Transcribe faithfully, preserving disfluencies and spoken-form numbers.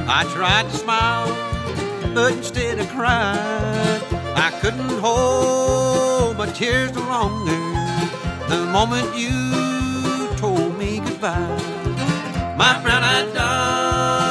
I tried to smile, but instead of crying, I couldn't hold my tears no longer. The moment you told me goodbye, my brown-eyed darling,